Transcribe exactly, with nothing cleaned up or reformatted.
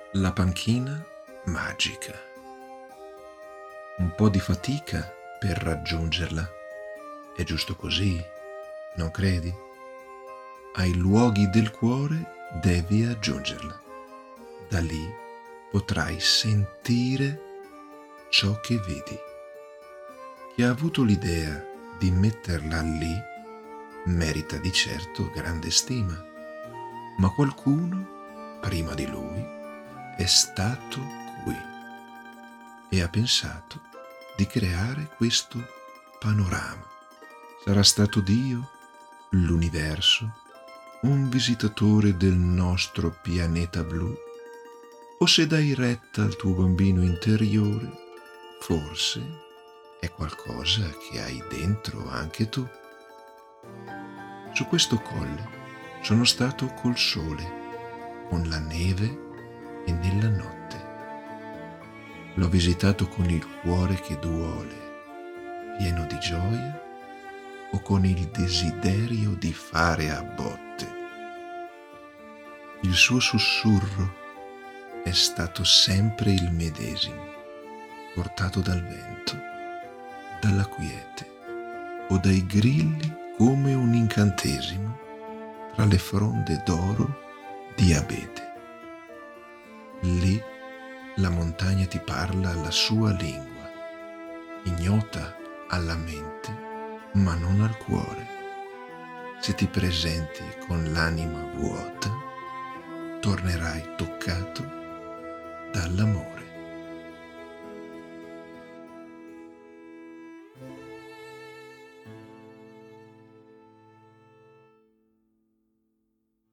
La panchina magica. Un po' di fatica per raggiungerla. È giusto così, non credi? Ai luoghi del cuore devi aggiungerla. Da lì potrai sentire ciò che vedi. Chi ha avuto l'idea di metterla lì merita di certo grande stima, ma qualcuno prima di lui è stato qui e ha pensato di creare questo panorama. Sarà stato Dio, l'universo, un visitatore del nostro pianeta blu? O se dai retta al tuo bambino interiore, forse è qualcosa che hai dentro anche tu. Su questo colle sono stato col sole, con la neve e nella notte. L'ho visitato con il cuore che duole, pieno di gioia o con il desiderio di fare a botte. Il suo sussurro è stato sempre il medesimo, portato dal vento, dalla quiete o dai grilli come un incantesimo tra le fronde d'oro di abete. Lì la montagna ti parla la sua lingua, ignota alla mente ma non al cuore. Se ti presenti con l'anima vuota, tornerai toccato dall'amore.